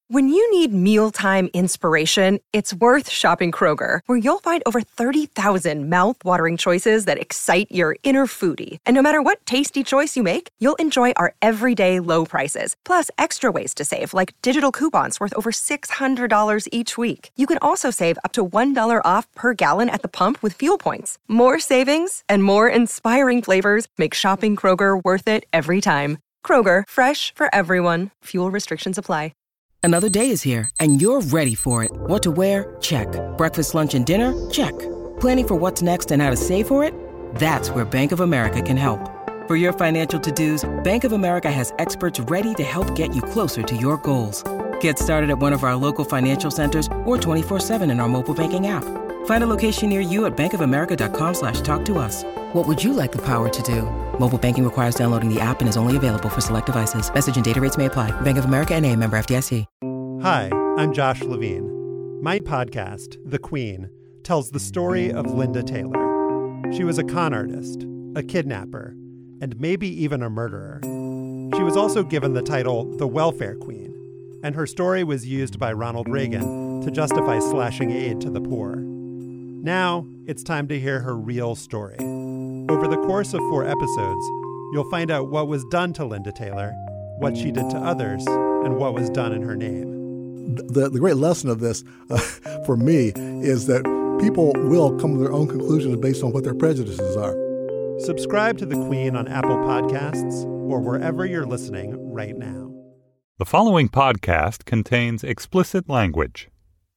When you need mealtime inspiration, it's worth shopping Kroger, where you'll find over 30,000 mouth-watering choices that excite your inner foodie. And no matter what tasty choice you make, you'll enjoy our everyday low prices, plus extra ways to save, like digital coupons worth over $600 each week. You can also save up to $1 off per gallon at the pump with fuel points. More savings and more inspiring flavors make shopping Kroger worth it every time. Kroger, fresh for everyone. Fuel restrictions apply. Another day is here, and you're ready for it. What to wear? Check. Breakfast, lunch, and dinner? Check. Planning for what's next and how to save for it? That's where Bank of America can help. For your financial to-dos, Bank of America has experts ready to help get you closer to your goals. Get started at one of our local financial centers or 24/7 in our mobile banking app. Find a location near you at bankofamerica.com/talktous. What would you like the power to do? Mobile banking requires downloading the app and is only available for select devices. Message and data rates may apply. Bank of America N.A., member FDIC. Hi, I'm Josh Levine. My podcast, The Queen, tells the story of Linda Taylor. She was a con artist, a kidnapper, and maybe even a murderer. She was also given the title the Welfare Queen, and her story was used by Ronald Reagan to justify slashing aid to the poor. Now, it's time to hear her real story. Over the course of 4 episodes, you'll find out what was done to Linda Taylor, what she did to others, and what was done in her name. The great lesson of this, for me, is that people will come to their own conclusions based on what their prejudices are. Subscribe to The Queen on Apple Podcasts or wherever you're listening right now. The following podcast contains explicit language.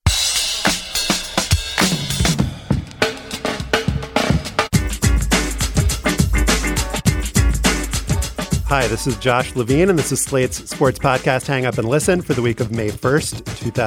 Hi, this is Josh Levine, and this is Slate's sports podcast, Hang Up and Listen, for the week of May 1st,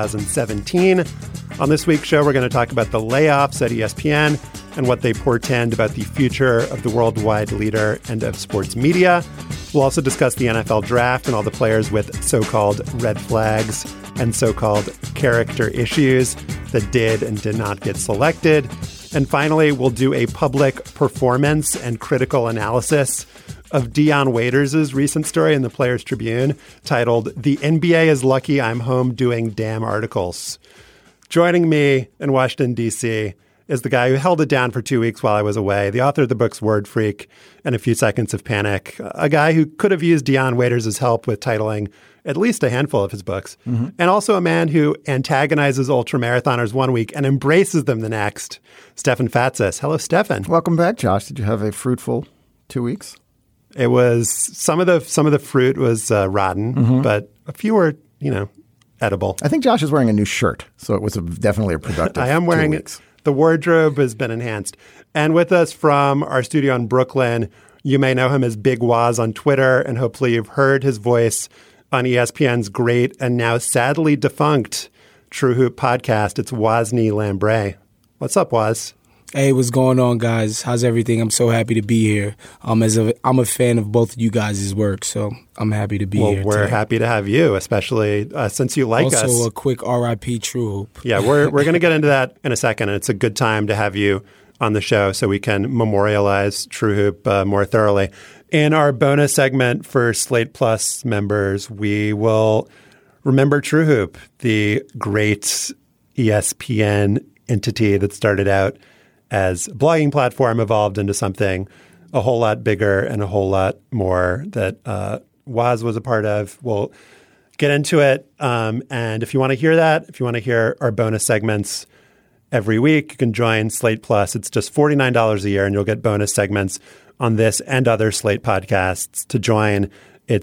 2017. On this week's show, we're going to talk about the layoffs at ESPN and what they portend about the future of the worldwide leader and of sports media. We'll also discuss the NFL draft and all the players with so-called red flags and so-called character issues that did and did not get selected. And finally, we'll do a public performance and critical analysis of Dion Waiters' recent story in the Players Tribune titled, "The NBA is Lucky I'm Home Doing Damn Articles." Joining me in Washington, D.C. is the guy who held it down for 2 weeks while I was away, the author of the books Word Freak and A Few Seconds of Panic, a guy who could have used Dion Waiters' help with titling at least a handful of his books, and also a man who antagonizes ultramarathoners one week and embraces them the next, Stefan Fatsis. Hello, Stefan. Welcome back, Josh. Did you have a fruitful 2 weeks? It was some of the fruit was rotten, but a few were, edible. I think Josh is wearing a new shirt, so it was definitely a productive. I am wearing 2 weeks. The wardrobe has been enhanced. And with us from our studio in Brooklyn, you may know him as Big Waz on Twitter, and hopefully you've heard his voice on ESPN's great and now sadly defunct True Hoop podcast. It's Wosny Lambre. What's up, Waz? Hey, what's going on, guys? How's everything? I'm so happy to be here. I'm a fan of both of you guys' work, so I'm happy to be here. Well, we're happy to have you, especially since you like us. Also, a quick RIP True Hoop. Yeah, we're going to get into that in a second, and it's a good time to have you on the show so we can memorialize True Hoop more thoroughly. In our bonus segment for Slate Plus members, we will remember True Hoop, the great ESPN entity that started out as a blogging platform, evolved into something a whole lot bigger and a whole lot more that Waz was a part of. We'll get into it. And if you want to hear that, if you want to hear our bonus segments every week, you can join Slate Plus. It's just $49 a year, and you'll get bonus segments on this and other Slate podcasts. To join, it's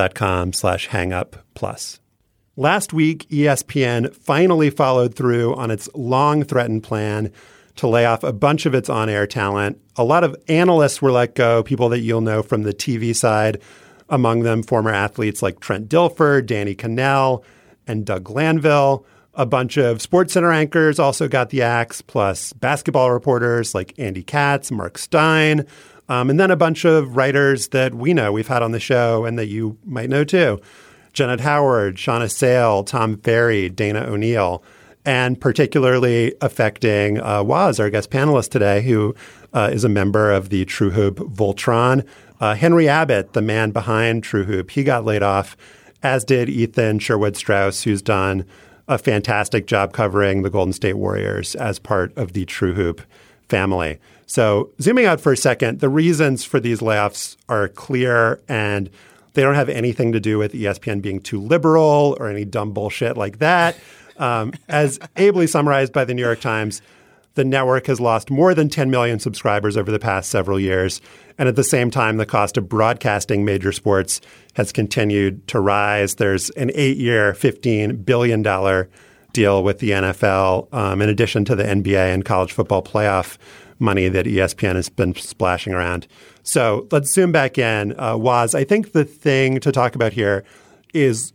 slate.com/hangupplus. Last week, ESPN finally followed through on its long-threatened plan to lay off a bunch of its on-air talent. A lot of analysts were let go, people that you'll know from the TV side, among them former athletes like Trent Dilfer, Danny Kanell, and Doug Glanville. A bunch of SportsCenter anchors also got the axe, plus basketball reporters like Andy Katz, Mark Stein, and then a bunch of writers that we know, we've had on the show, and that you might know too. Janet Howard, Shauna Sale, Tom Ferry, Dana O'Neill. And particularly affecting Waz, our guest panelist today, who is a member of the True Hoop Voltron. Henry Abbott, the man behind True Hoop, he got laid off. as did Ethan Sherwood-Strauss, who's done a fantastic job covering the Golden State Warriors as part of the True Hoop family. So zooming out for a second, the reasons for these layoffs are clear, and they don't have anything to do with ESPN being too liberal or any dumb bullshit like that. As ably summarized by the New York Times, the network has lost more than 10 million subscribers over the past several years. And at the same time, the cost of broadcasting major sports has continued to rise. There's an 8-year, $15 billion deal with the NFL, in addition to the NBA and college football playoff money that ESPN has been splashing around. So let's zoom back in. Waz, I think the thing to talk about here is,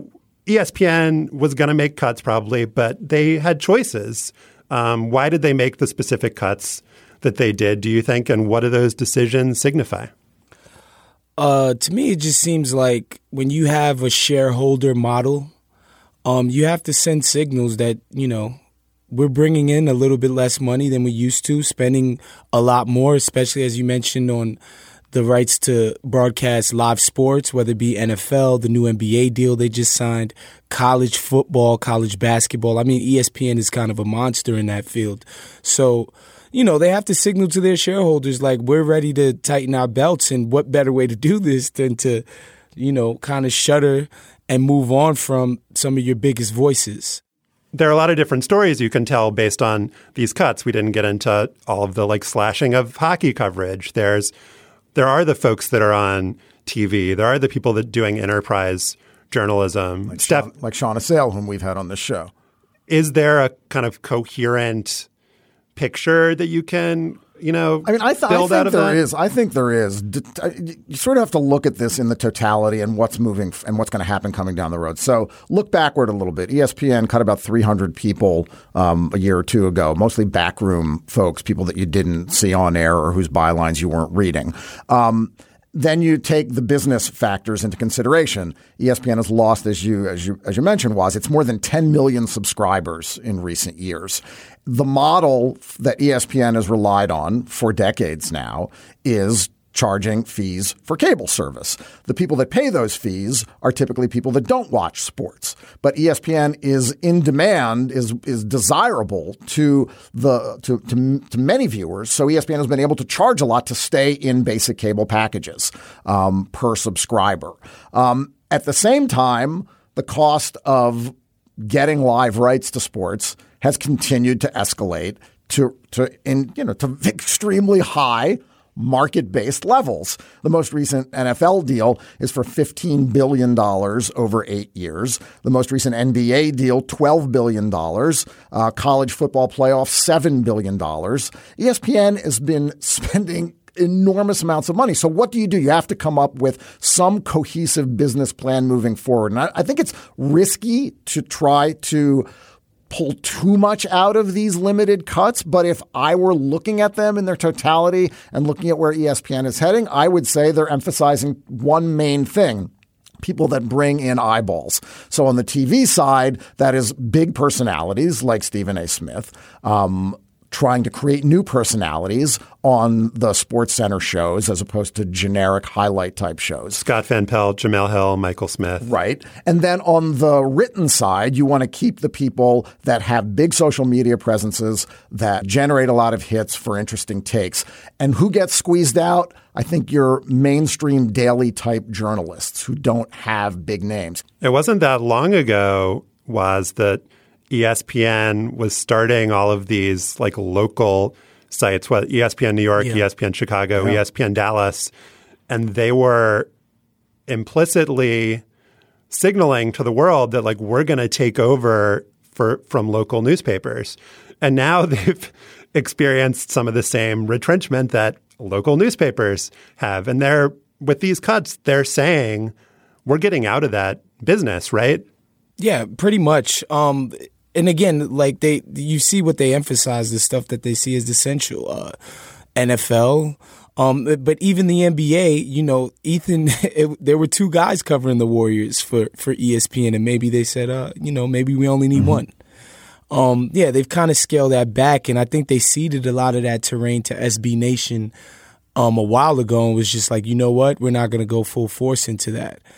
ESPN was going to make cuts probably, but they had choices. Why did they make the specific cuts that they did, do you think? And what do those decisions signify? To me, it just seems like when you have a shareholder model, you have to send signals that, we're bringing in a little bit less money than we used to, spending a lot more, especially as you mentioned on the rights to broadcast live sports, whether it be NFL, the new NBA deal they just signed, college football, college basketball. I mean, ESPN is kind of a monster in that field. So, they have to signal to their shareholders, like, we're ready to tighten our belts. And what better way to do this than to, kind of shutter and move on from some of your biggest voices. There are a lot of different stories you can tell based on these cuts. We didn't get into all of the slashing of hockey coverage. There are the folks that are on TV. There are the people that doing enterprise journalism. Like Shauna Sale, whom we've had on this show. Is there a kind of coherent picture that you can, build out of that? I think there is. You sort of have to look at this in the totality and what's moving and what's going to happen coming down the road. So look backward a little bit. ESPN cut about 300 people a year or two ago, mostly backroom folks, people that you didn't see on air or whose bylines you weren't reading. Then you take the business factors into consideration. ESPN has lost, as you mentioned, it's more than 10 million subscribers in recent years. The model that ESPN has relied on for decades now is charging fees for cable service. The people that pay those fees are typically people that don't watch sports. But ESPN is in demand, is desirable to many viewers. So ESPN has been able to charge a lot to stay in basic cable packages per subscriber. At the same time, the cost of getting live rights to sports has continued to escalate to extremely high market-based levels. The most recent NFL deal is for $15 billion over 8 years. The most recent NBA deal, $12 billion. College football playoff, $7 billion. ESPN has been spending enormous amounts of money. So what do? You have to come up with some cohesive business plan moving forward. And I think it's risky to try to pull too much out of these limited cuts. But if I were looking at them in their totality and looking at where ESPN is heading, I would say they're emphasizing one main thing: people that bring in eyeballs. So on the TV side, that is big personalities like Stephen A. Smith, trying to create new personalities on the SportsCenter shows as opposed to generic highlight type shows. Scott Van Pelt, Jemele Hill, Michael Smith. Right. And then on the written side, you want to keep the people that have big social media presences that generate a lot of hits for interesting takes. And who gets squeezed out? I think your mainstream daily type journalists who don't have big names. It wasn't that long ago that ESPN was starting all of these local sites, ESPN New York, ESPN Chicago, ESPN Dallas, and they were implicitly signaling to the world that we're going to take over from local newspapers. And now they've experienced some of the same retrenchment that local newspapers have. And with these cuts, they're saying we're getting out of that business, right? Yeah, pretty much. And again, you see what they emphasize, the stuff that they see as essential. NFL, but even the NBA, Ethan, there were two guys covering the Warriors for ESPN, and maybe they said, maybe we only need one. They've kind of scaled that back, and I think they ceded a lot of that terrain to SB Nation a while ago and was just like, you know what, we're not going to go full force into that.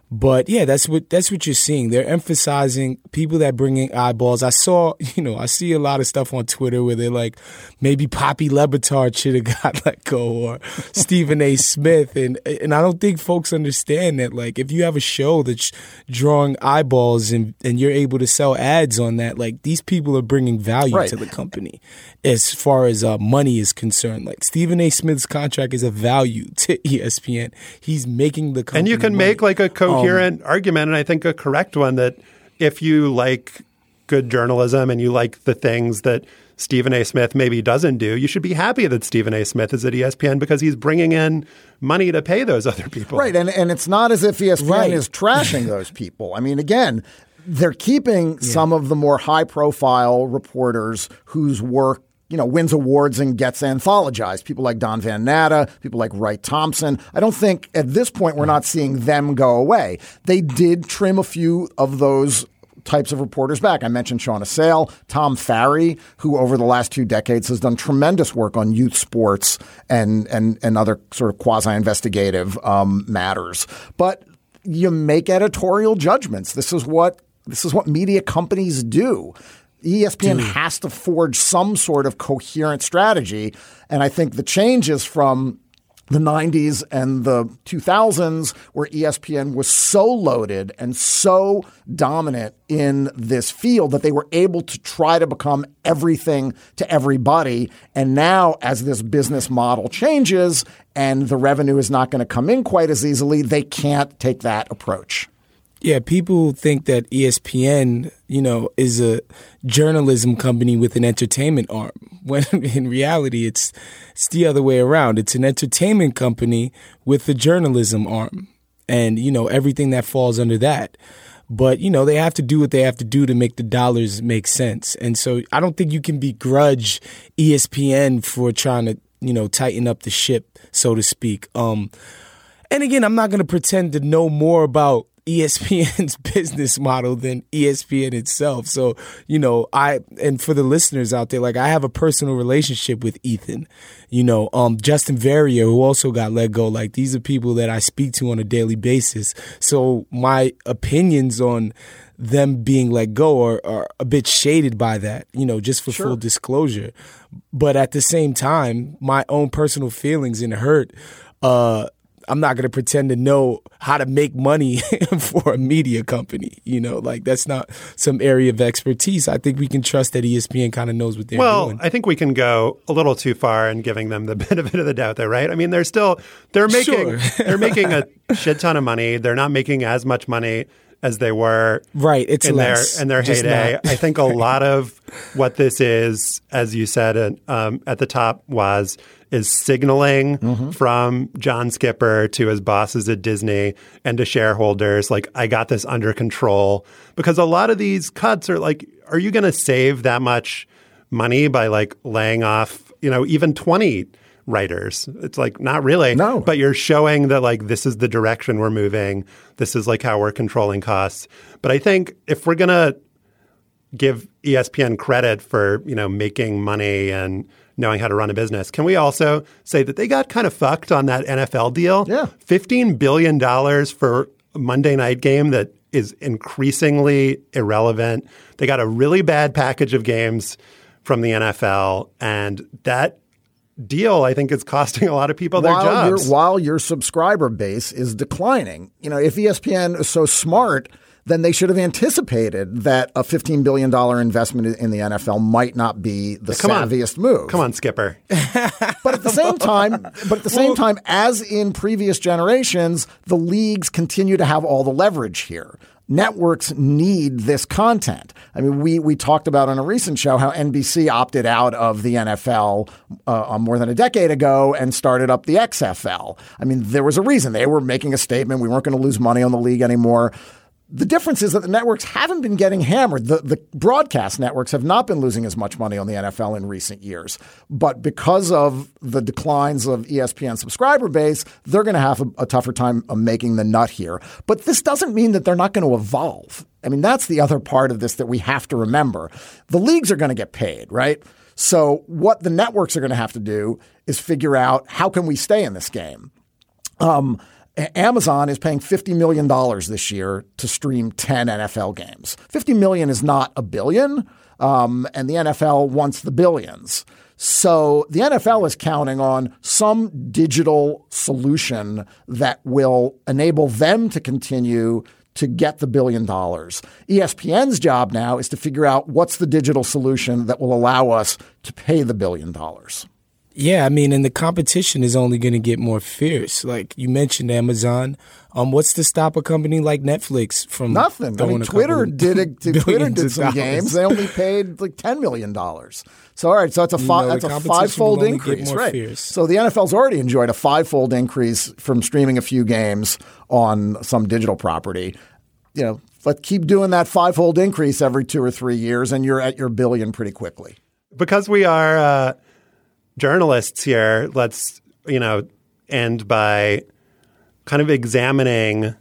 But yeah, that's what you're seeing. They're emphasizing people that bring in eyeballs. I see a lot of stuff on Twitter where they're like, maybe Poppy Lebitard should have got let go, or Stephen A. Smith, and I don't think folks understand that. Like, if you have a show that's drawing eyeballs and you're able to sell ads on that, like, these people are bringing value to the company as far as money is concerned. Like, Stephen A. Smith's contract is a value to ESPN. He's making the company and you can money. make like a coherent argument, and I think a correct one, that if you like good journalism and you like the things that Stephen A. Smith maybe doesn't do, you should be happy that Stephen A. Smith is at ESPN because he's bringing in money to pay those other people. Right, and it's not as if ESPN is trashing those people. I mean, again, they're keeping some of the more high-profile reporters whose work wins awards and gets anthologized. People like Don Van Natta, people like Wright Thompson. I don't think at this point we're not seeing them go away. They did trim a few of those types of reporters back. I mentioned Sean Assail, Tom Farrey, who over the last 2 decades has done tremendous work on youth sports and other sort of quasi-investigative matters. But you make editorial judgments. This is what media companies do. ESPN has to forge some sort of coherent strategy. And I think the changes from the 90s and the 2000s, where ESPN was so loaded and so dominant in this field that they were able to try to become everything to everybody. And now, as this business model changes and the revenue is not going to come in quite as easily, they can't take that approach. Yeah, people think that ESPN, is a journalism company with an entertainment arm, when in reality it's the other way around. It's an entertainment company with a journalism arm, and everything that falls under that. But they have to do what they have to do to make the dollars make sense. And so I don't think you can begrudge ESPN for trying to tighten up the ship, so to speak. And again, I'm not going to pretend to know more about ESPN's business model than ESPN itself. So, and for the listeners out there, like, I have a personal relationship with Ethan, Justin Verrier, who also got let go. Like, these are people that I speak to on a daily basis. So my opinions on them being let go are a bit shaded by that, just for full disclosure. But at the same time, my own personal feelings and hurt, I'm not going to pretend to know how to make money for a media company. Like, that's not some area of expertise. I think we can trust that ESPN kind of knows what they're doing. Well, I think we can go a little too far in giving them the benefit of the doubt there, right? I mean, they're making a shit ton of money. They're not making as much money as they were it's in their heyday. I think a lot of what this is, as you said at the top, is signaling from John Skipper to his bosses at Disney and to shareholders, like, I got this under control. Because a lot of these cuts are like, are you going to save that much money by like laying off, even 20 writers? It's like, not really. No. But you're showing that, like, this is the direction we're moving. This is like how we're controlling costs. But I think if we're going to give ESPN credit for, making money and knowing how to run a business, can we also say that they got kind of fucked on that NFL deal? Yeah. $15 billion for a Monday night game that is increasingly irrelevant. They got a really bad package of games from the NFL, and that deal, I think, is costing a lot of people their jobs. While your subscriber base is declining. If ESPN is so smart, then they should have anticipated that a $15 billion investment in the NFL might not be the savviest move. Come on, Skipper. But at the same time, as in previous generations, the leagues continue to have all the leverage here. Networks need this content. I mean, we talked about on a recent show how NBC opted out of the NFL more than a decade ago and started up the XFL. I mean, there was a reason. They were making a statement. We weren't going to lose money on the league anymore. The difference is that the networks haven't been getting hammered. The broadcast networks have not been losing as much money on the NFL in recent years. But because of the declines of ESPN subscriber base, they're going to have a tougher time of making the nut here. But this doesn't mean that they're not going to evolve. I mean, that's the other part of this that we have to remember. The leagues are going to get paid, right? So what the networks are going to have to do is figure out, how can we stay in this game? Amazon is paying $50 million this year to stream 10 NFL games. $50 million is not $1 billion, and the NFL wants the billions. So the NFL is counting on some digital solution that will enable them to continue to get the $1 billion. ESPN's job now is to figure out what's the digital solution that will allow us to pay the $1 billion. Yeah, I mean, and the competition is only going to get more fierce. Like you mentioned, Amazon. What's to stop a company like Netflix from nothing? I mean, Twitter did some games. They only paid like $10 million. So all right, so that's a five-fold increase, right? Fierce. So the NFL's already enjoyed a five-fold increase from streaming a few games on some digital property. You know, let's keep doing that five-fold increase every 2 or 3 years, and you're at your $1 billion pretty quickly. Because we are journalists here, let's end by kind of examining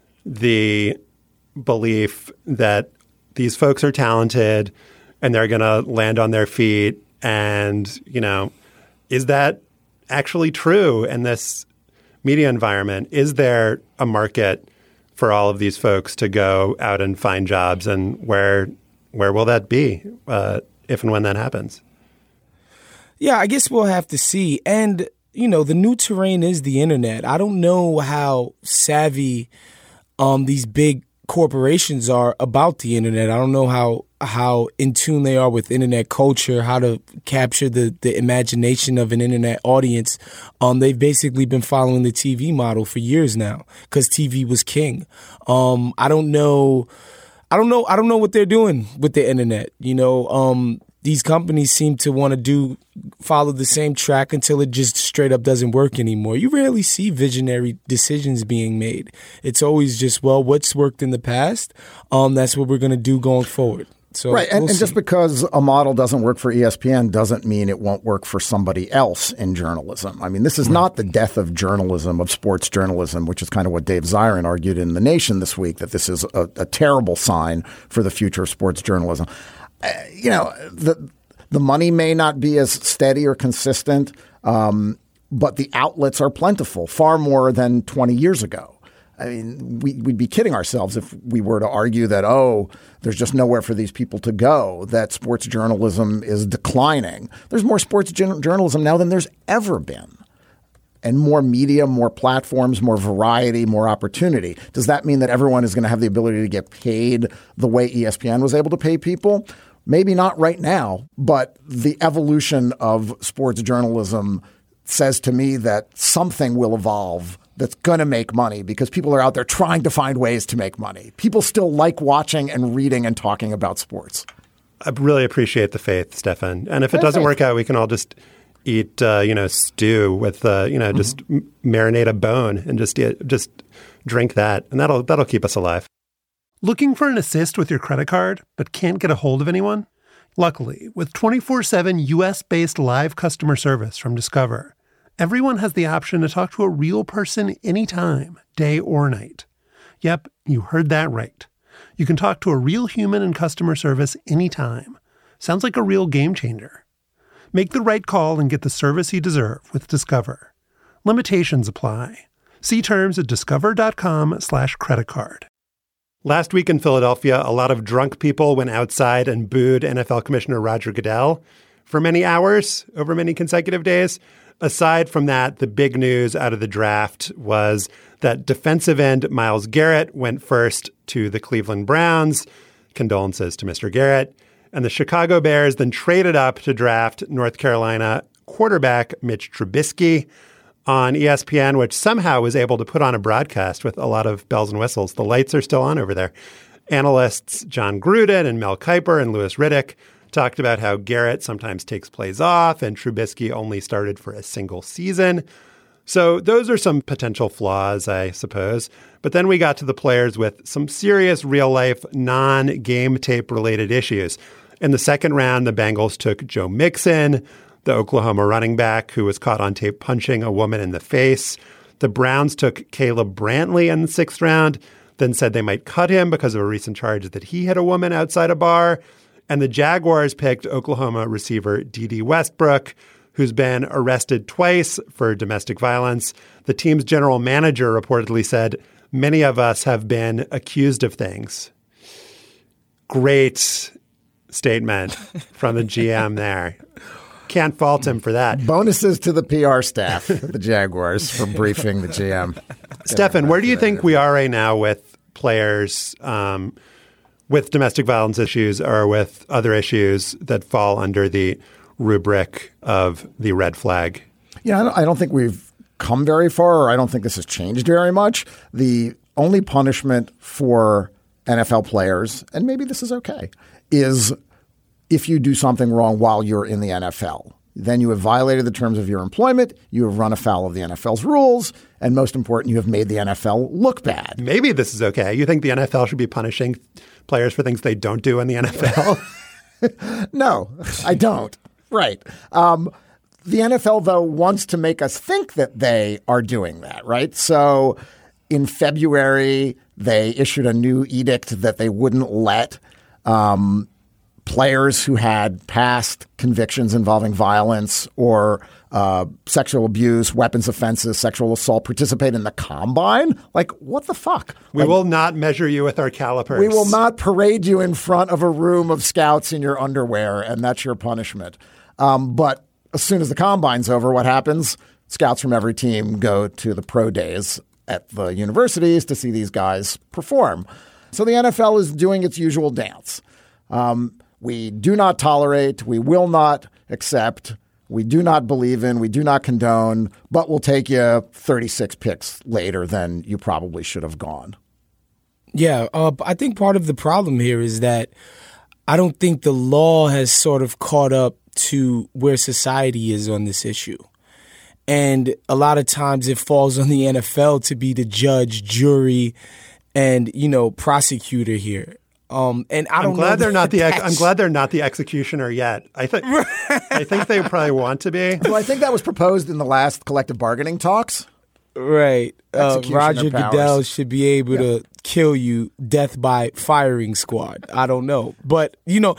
the belief that these folks are talented and they're going to land on their feet. And, is that actually true in this media environment? Is there a market for all of these folks to go out and find jobs? And where will that be if and when that happens? Yeah, I guess we'll have to see. And, the new terrain is the internet. I don't know how savvy these big corporations are about the internet. I don't know how in tune they are with internet culture, how to capture the imagination of an internet audience. They've basically been following the TV model for years now because TV was king. I don't know what they're doing with the internet. These companies seem to want to follow the same track until it just straight up doesn't work anymore. You rarely see visionary decisions being made. It's always just, what's worked in the past? That's what we're going to do going forward. So right. And just because a model doesn't work for ESPN doesn't mean it won't work for somebody else in journalism. I mean, this is not the death of journalism, of sports journalism, which is kind of what Dave Zirin argued in The Nation this week, that this is a terrible sign for the future of sports journalism. The money may not be as steady or consistent, but the outlets are plentiful, far more than 20 years ago. I mean, we'd be kidding ourselves if we were to argue that, there's just nowhere for these people to go, that sports journalism is declining. There's more sports journalism now than there's ever been. And more media, more platforms, more variety, more opportunity. Does that mean that everyone is going to have the ability to get paid the way ESPN was able to pay people? Maybe not right now, but the evolution of sports journalism says to me that something will evolve that's going to make money because people are out there trying to find ways to make money. People still like watching and reading and talking about sports. I really appreciate the faith, Stefan. And if it doesn't work out, we can all just eat, stew with, just marinate a bone and just drink that. And that'll keep us alive. Looking for an assist with your credit card, but can't get a hold of anyone? Luckily, with 24/7 U.S.-based live customer service from Discover, everyone has the option to talk to a real person anytime, day or night. Yep, you heard that right. You can talk to a real human in customer service anytime. Sounds like a real game changer. Make the right call and get the service you deserve with Discover. Limitations apply. See terms at discover.com/creditcard. Last week in Philadelphia, a lot of drunk people went outside and booed NFL Commissioner Roger Goodell for many hours over many consecutive days. Aside from that, the big news out of the draft was that defensive end Myles Garrett went first to the Cleveland Browns. Condolences to Mr. Garrett. And the Chicago Bears then traded up to draft North Carolina quarterback Mitch Trubisky. On ESPN, which somehow was able to put on a broadcast with a lot of bells and whistles. The lights are still on over there. Analysts John Gruden and Mel Kiper and Louis Riddick talked about how Garrett sometimes takes plays off and Trubisky only started for a single season. So those are some potential flaws, I suppose. But then we got to the players with some serious real-life, non-game tape-related issues. In the second round, the Bengals took Joe Mixon, the Oklahoma running back who was caught on tape punching a woman in the face. The Browns took Caleb Brantley in the sixth round, then said they might cut him because of a recent charge that he hit a woman outside a bar. And the Jaguars picked Oklahoma receiver D.D. Westbrook, who's been arrested twice for domestic violence. The team's general manager reportedly said, "Many of us have been accused of things." Great statement from the GM there. Can't fault him for that. Bonuses to the PR staff at the Jaguars for briefing the GM. Stefan, where do you think we are right now with players with domestic violence issues or with other issues that fall under the rubric of the red flag? Yeah, I don't think we've come very far, or I don't think this has changed very much. The only punishment for NFL players, and maybe this is okay, is if you do something wrong while you're in the NFL. Then you have violated the terms of your employment, you have run afoul of the NFL's rules, and most important, you have made the NFL look bad. Maybe this is okay. You think the NFL should be punishing players for things they don't do in the NFL? No, I don't. Right. The NFL, though, wants to make us think that they are doing that, right? So in February, they issued a new edict that they wouldn't let players who had past convictions involving violence or sexual abuse, weapons offenses, sexual assault participate in the combine. Like, what the fuck? We will not measure you with our calipers. We will not parade you in front of a room of scouts in your underwear, and that's your punishment. But as soon as the combine's over, what happens? Scouts from every team go to the pro days at the universities to see these guys perform. So the NFL is doing its usual dance. We do not tolerate, we will not accept, we do not believe in, we do not condone, but we'll take you 36 picks later than you probably should have gone. Yeah, I think part of the problem here is that I don't think the law has sort of caught up to where society is on this issue. And a lot of times it falls on the NFL to be the judge, jury, and, prosecutor here. And I'm glad they're not the executioner yet. I think they probably want to be. Well, I think that was proposed in the last collective bargaining talks. Right. Roger Goodell should be able to kill you, death by firing squad. I don't know. But,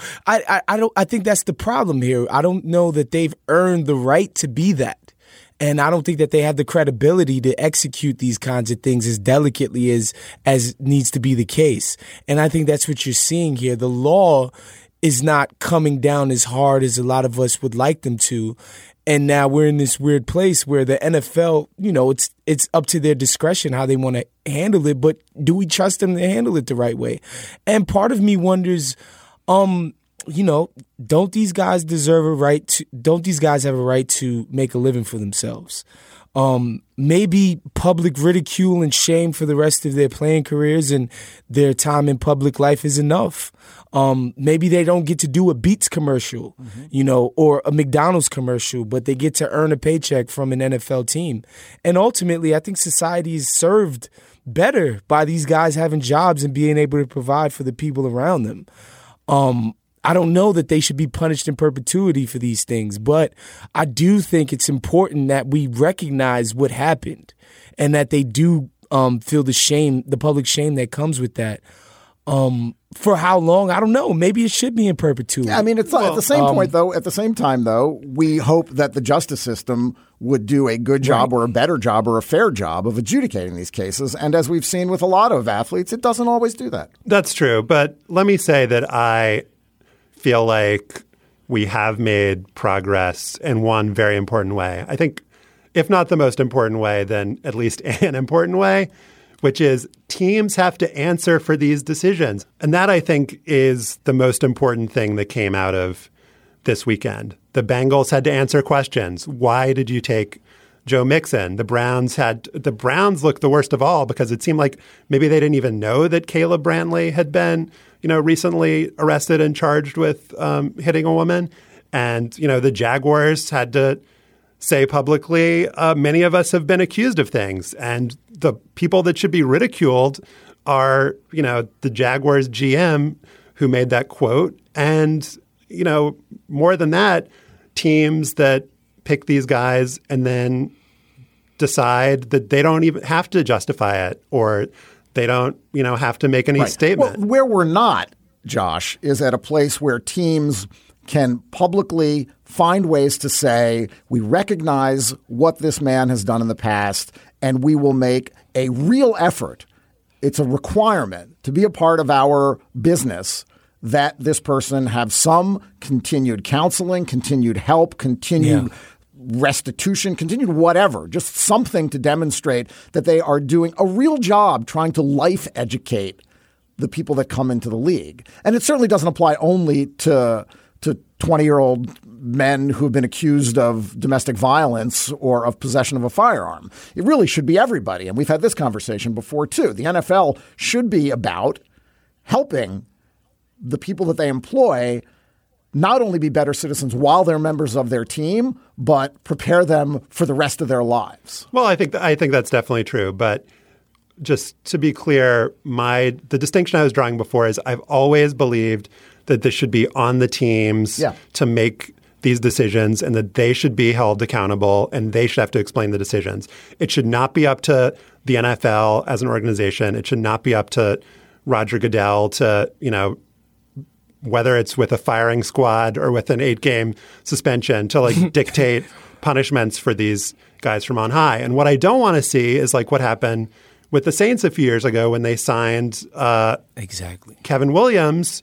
I think that's the problem here. I don't know that they've earned the right to be that. And I don't think that they have the credibility to execute these kinds of things as delicately as needs to be the case. And I think that's what you're seeing here. The law is not coming down as hard as a lot of us would like them to. And now we're in this weird place where the NFL, it's up to their discretion how they want to handle it. But do we trust them to handle it the right way? And part of me wonders, don't these guys don't these guys have a right to make a living for themselves? Maybe public ridicule and shame for the rest of their playing careers and their time in public life is enough. Maybe they don't get to do a Beats commercial, or a McDonald's commercial, but they get to earn a paycheck from an NFL team. And ultimately, I think society is served better by these guys having jobs and being able to provide for the people around them. I don't know that they should be punished in perpetuity for these things, but I do think it's important that we recognize what happened and that they do feel the public shame that comes with that. For how long? I don't know. Maybe it should be in perpetuity. Yeah, I mean, it's at the same point, though. At the same time, though, we hope that the justice system would do a good job or a better job or a fair job of adjudicating these cases. And as we've seen with a lot of athletes, it doesn't always do that. That's true. But let me say that I feel like we have made progress in one very important way. I think, if not the most important way, then at least an important way, which is teams have to answer for these decisions. And that, I think, is the most important thing that came out of this weekend. The Bengals had to answer questions. Why did you take Joe Mixon? The Browns looked the worst of all because it seemed like maybe they didn't even know that Caleb Brantley had been recently arrested and charged with hitting a woman. And, the Jaguars had to say publicly, many of us have been accused of things. And the people that should be ridiculed are, the Jaguars GM who made that quote. And, more than that, teams that pick these guys and then decide that they don't even have to justify it or they don't, have to make any statement. Well, where we're not Josh, is at a place where teams can publicly find ways to say, we recognize what this man has done in the past, and we will make a real effort. It's a requirement to be a part of our business that this person have some continued counseling, continued help, continued restitution, continued whatever, just something to demonstrate that they are doing a real job trying to life educate the people that come into the league. And it certainly doesn't apply only to 20-year-old men who have been accused of domestic violence or of possession of a firearm. It really should be everybody. And we've had this conversation before, too. The NFL should be about helping the people that they employ not only be better citizens while they're members of their team, but prepare them for the rest of their lives. Well, I think that's definitely true. But just to be clear, the distinction I was drawing before is I've always believed that this should be on the teams to make these decisions and that they should be held accountable and they should have to explain the decisions. It should not be up to the NFL as an organization. It should not be up to Roger Goodell to, whether it's with a firing squad or with an 8-game suspension to dictate punishments for these guys from on high. And what I don't want to see is what happened with the Saints a few years ago when they signed Kevin Williams,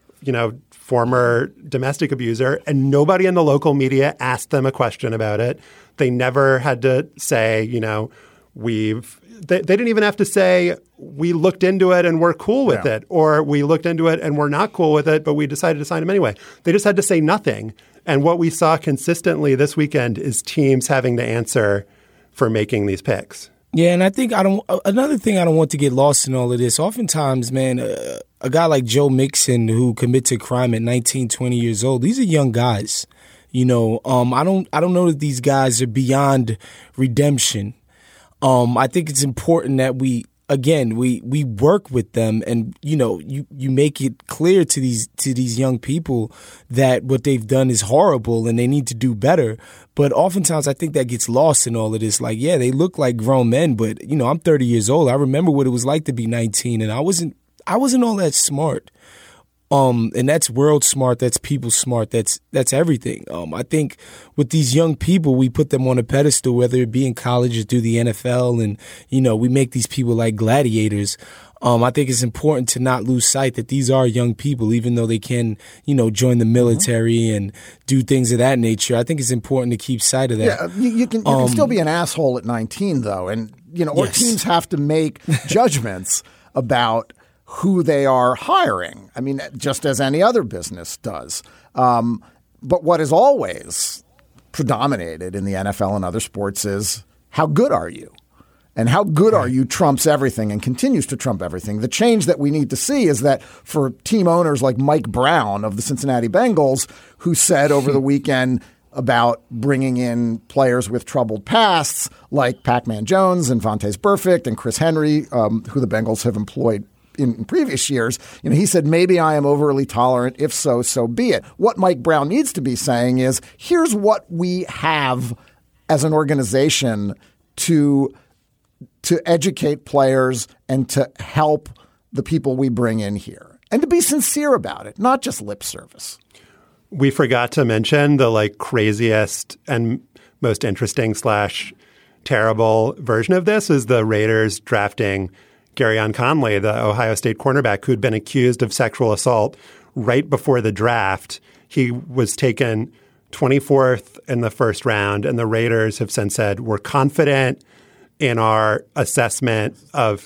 former domestic abuser, and nobody in the local media asked them a question about it. They never had to say, they didn't even have to say, we looked into it and we're cool with it, or we looked into it and we're not cool with it, but we decided to sign him anyway. They just had to say nothing. And what we saw consistently this weekend is teams having to answer for making these picks. Yeah, and I think another thing I don't want to get lost in all of this. Oftentimes, man, a guy like Joe Mixon who commits a crime at 19, 20 years old, these are young guys. I don't know that these guys are beyond redemption. I think it's important that we work with them and, you make it clear to these young people that what they've done is horrible and they need to do better. But oftentimes I think that gets lost in all of this. They look like grown men, but, I'm 30 years old. I remember what it was like to be 19 and I wasn't all that smart. And that's world smart. That's people smart. That's everything. I think with these young people, we put them on a pedestal, whether it be in college or through the NFL. And, we make these people like gladiators. I think it's important to not lose sight that these are young people, even though they can, join the military and do things of that nature. I think it's important to keep sight of that. Yeah, you can still be an asshole at 19, though. And, or teams have to make judgments about who they are hiring. I mean, just as any other business does. But what is always predominated in the NFL and other sports is how good are you? And how good are you trumps everything and continues to trump everything. The change that we need to see is that for team owners like Mike Brown of the Cincinnati Bengals, who said over the weekend about bringing in players with troubled pasts like Pac-Man Jones and Vontaze Burfict and Chris Henry, who the Bengals have employed in previous years, he said, maybe I am overly tolerant. If so, so be it. What Mike Brown needs to be saying is, here's what we have as an organization to educate players and to help the people we bring in here. And to be sincere about it, not just lip service. We forgot to mention the craziest and most interesting / terrible version of this is the Raiders drafting Garyon Conley, the Ohio State cornerback who'd been accused of sexual assault right before the draft. He was taken 24th in the first round, and the Raiders have since said, we're confident in our assessment of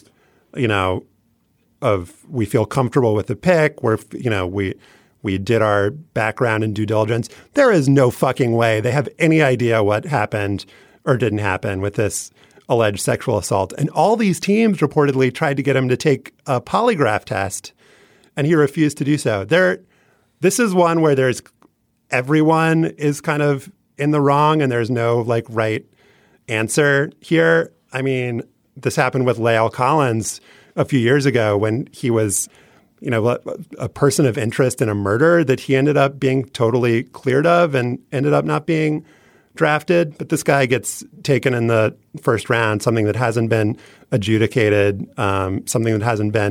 we feel comfortable with the pick. We did our background and due diligence. There is no fucking way they have any idea what happened or didn't happen with this alleged sexual assault. And all these teams reportedly tried to get him to take a polygraph test, and he refused to do so. This is one where everyone is kind of in the wrong and there's no right answer here. I mean, this happened with La'el Collins a few years ago when he was, a person of interest in a murder that he ended up being totally cleared of and ended up not being drafted. But this guy gets taken in the first round, something that hasn't been adjudicated, something that hasn't been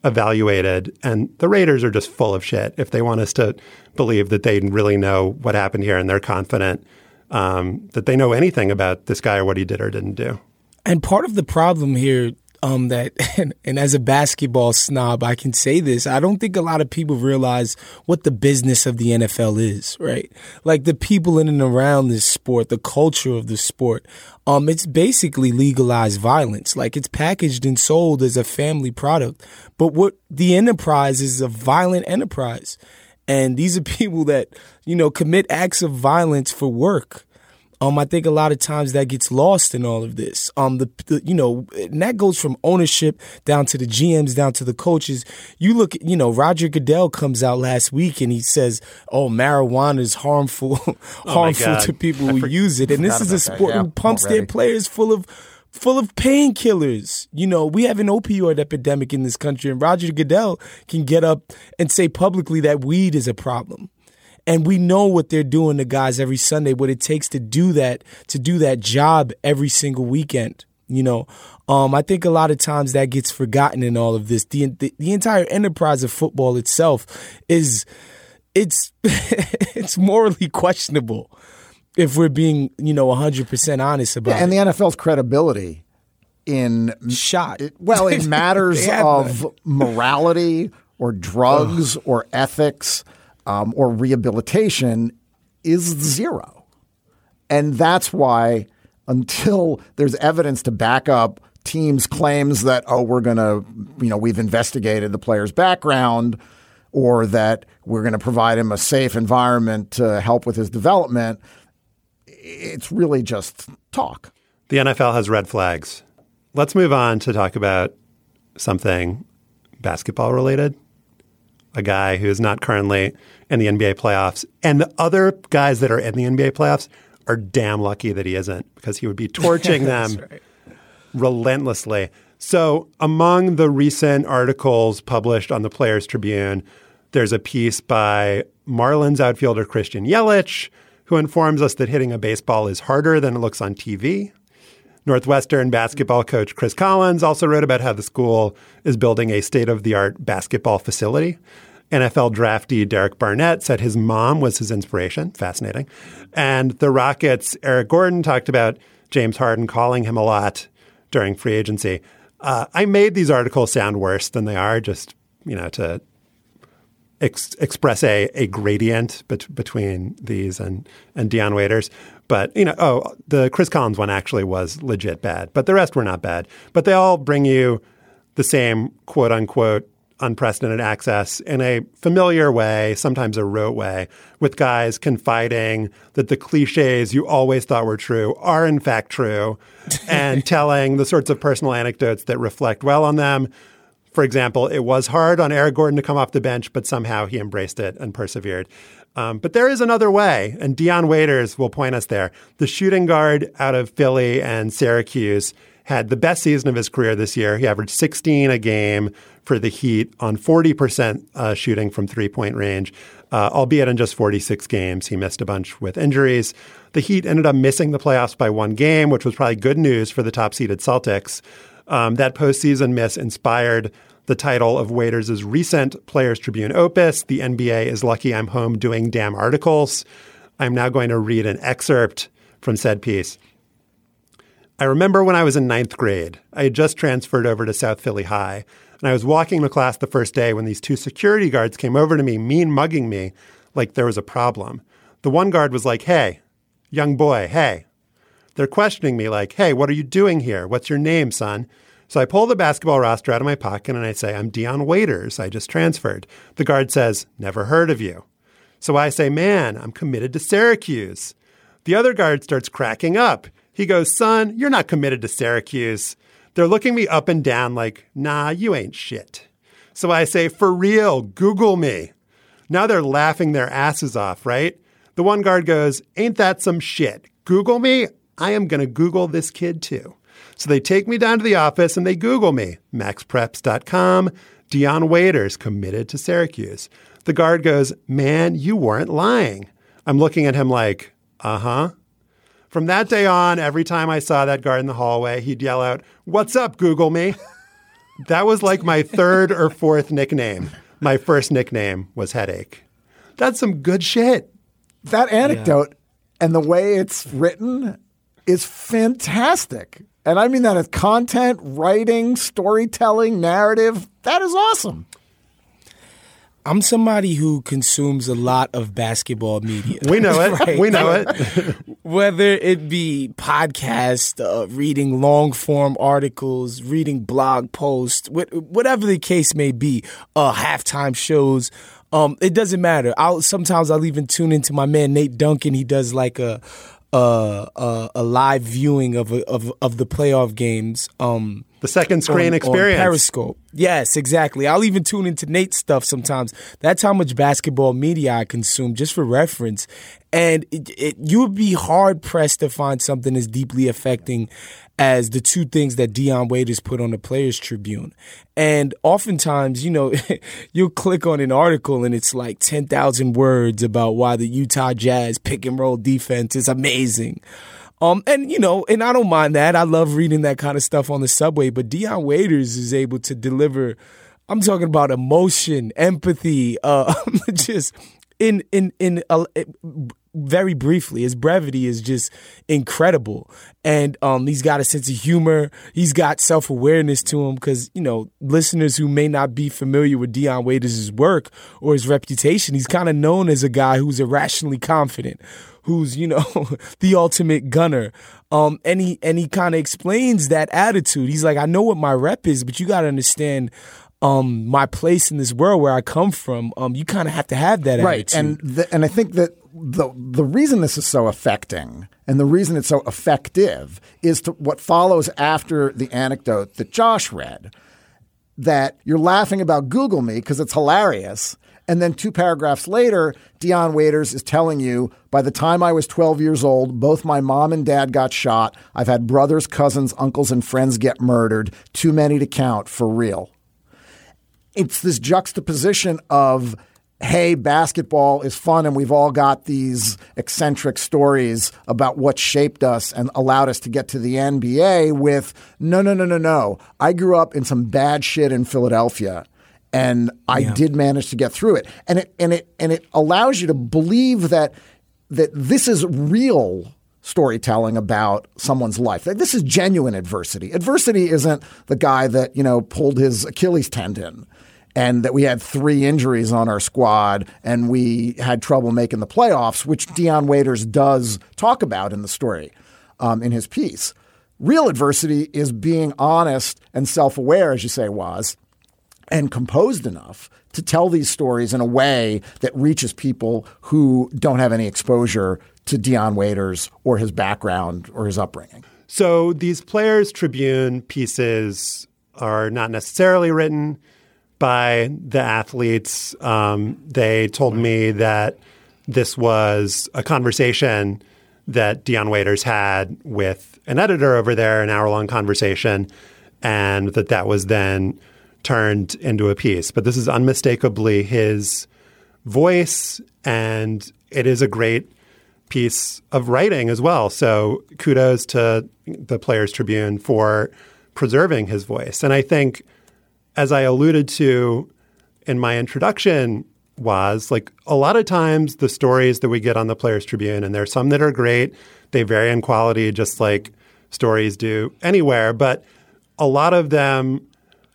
evaluated. And the Raiders are just full of shit if they want us to believe that they really know what happened here and they're confident that they know anything about this guy or what he did or didn't do. And part of the problem here and as a basketball snob, I can say this. I don't think a lot of people realize what the business of the NFL is, right? Like the people in and around this sport, the culture of the sport. It's basically legalized violence. Like it's packaged and sold as a family product. But what the enterprise is a violent enterprise. And these are people that, commit acts of violence for work. I think a lot of times that gets lost in all of this. And that goes from ownership down to the GMs, down to the coaches. You look at, Roger Goodell comes out last week and he says, marijuana is harmful to people who use it. And this is a sport who pumps their players full of painkillers. We have an opioid epidemic in this country, and Roger Goodell can get up and say publicly that weed is a problem. And we know what they're doing to guys every Sunday, what it takes to do that job every single weekend. I think a lot of times that gets forgotten in all of this. The entire enterprise of football itself it's morally questionable if we're being 100% honest about it. And the NFL's credibility in in matters of morality or drugs or ethics. Or rehabilitation is zero. And that's why until there's evidence to back up teams' claims that, we've investigated the player's background or that we're going to provide him a safe environment to help with his development, it's really just talk. The NFL has red flags. Let's move on to talk about something basketball related. A guy who is not currently in the NBA playoffs. And the other guys that are in the NBA playoffs are damn lucky that he isn't, because he would be torching them relentlessly. So among the recent articles published on the Players Tribune, there's a piece by Marlins outfielder Christian Yelich, who informs us that hitting a baseball is harder than it looks on TV. Northwestern basketball coach Chris Collins also wrote about how the school is building a state-of-the-art basketball facility. NFL draftee Derek Barnett said his mom was his inspiration. Fascinating. And the Rockets' Eric Gordon talked about James Harden calling him a lot during free agency. I made these articles sound worse than they are, just to express a gradient between these and Dion Waiters. But, the Chris Collins one actually was legit bad, but the rest were not bad. But they all bring you the same quote unquote unprecedented access in a familiar way, sometimes a rote way, with guys confiding that the cliches you always thought were true are in fact true and telling the sorts of personal anecdotes that reflect well on them. For example, it was hard on Eric Gordon to come off the bench, but somehow he embraced it and persevered. But there is another way, and Dion Waiters will point us there. The shooting guard out of Philly and Syracuse had the best season of his career this year. He averaged 16 a game for the Heat on 40% shooting from three-point range, albeit in just 46 games. He missed a bunch with injuries. The Heat ended up missing the playoffs by one game, which was probably good news for the top-seeded Celtics. That postseason miss inspired the title of Waiters' recent Players Tribune opus, The NBA is Lucky I'm Home Doing Damn Articles. I'm now going to read an excerpt from said piece. I remember when I was in ninth grade, I had just transferred over to South Philly High, and I was walking to class the first day when these two security guards came over to me, mean mugging me like there was a problem. The one guard was like, hey, young boy, hey. They're questioning me like, hey, what are you doing here? What's your name, son? So I pull the basketball roster out of my pocket and I say, I'm Dion Waiters. I just transferred. The guard says, never heard of you. So I say, man, I'm committed to Syracuse. The other guard starts cracking up. He goes, son, you're not committed to Syracuse. They're looking me up and down like, nah, you ain't shit. So I say, for real, Google me. Now they're laughing their asses off, right? The one guard goes, ain't that some shit? Google me? I am going to Google this kid too. So they take me down to the office and they Google me. MaxPreps.com, Dion Waiters, committed to Syracuse. The guard goes, man, you weren't lying. I'm looking at him like, uh-huh. From that day on, every time I saw that guard in the hallway, he'd yell out, what's up, Google me? That was like my third or fourth nickname. My first nickname was Headache. That's some good shit. That anecdote and the way it's written is fantastic. And I mean that as content, writing, storytelling, narrative. That is awesome. I'm somebody who consumes a lot of basketball media. We know it. Right? We know it. Whether it be podcasts, reading long-form articles, reading blog posts, whatever the case may be, halftime shows, it doesn't matter. Sometimes I'll even tune into my man Nate Duncan. He does like a live viewing of the playoff games. The second screen experience. On Periscope. Yes, exactly. I'll even tune into Nate's stuff sometimes. That's how much basketball media I consume, just for reference. And you would be hard-pressed to find something as deeply affecting as the two things that Dion Waiters put on the Players Tribune. And oftentimes, you'll click on an article and it's like 10,000 words about why the Utah Jazz pick-and-roll defense is amazing. And I don't mind that. I love reading that kind of stuff on the subway. But Dion Waiters is able to deliver, I'm talking about emotion, empathy, just very briefly. His brevity is just incredible. And he's got a sense of humor. He's got self-awareness to him because, listeners who may not be familiar with Dion Waiters' work or his reputation, he's kind of known as a guy who's irrationally confident, who's, the ultimate gunner. And he kind of explains that attitude. He's like, I know what my rep is, but you got to understand my place in this world where I come from. You kind of have to have that attitude. Right. And I think that the reason this is so affecting and the reason it's so effective is to what follows after the anecdote that Josh read, that you're laughing about Google Me because it's hilarious. And then 2 paragraphs later, Dion Waiters is telling you, by the time I was 12 years old, both my mom and dad got shot. I've had brothers, cousins, uncles, and friends get murdered. Too many to count, for real. It's this juxtaposition of, hey, basketball is fun and we've all got these eccentric stories about what shaped us and allowed us to get to the NBA, with no. I grew up in some bad shit in Philadelphia. And I did manage to get through it. And it allows you to believe that this is real storytelling about someone's life. That this is genuine adversity. Adversity isn't the guy that, pulled his Achilles tendon and that we had 3 injuries on our squad and we had trouble making the playoffs, which Dion Waiters does talk about in the story in his piece. Real adversity is being honest and self-aware, as you say, Woz, and composed enough to tell these stories in a way that reaches people who don't have any exposure to Dion Waiters or his background or his upbringing. So these Players Tribune pieces are not necessarily written by the athletes. They told me that this was a conversation that Dion Waiters had with an editor over there, an hour-long conversation, and that was then turned into a piece. But this is unmistakably his voice, and it is a great piece of writing as well. So kudos to the Players Tribune for preserving his voice. And I think, as I alluded to in my introduction, was like a lot of times the stories that we get on the Players Tribune, and there's some that are great, they vary in quality just like stories do anywhere, but a lot of them,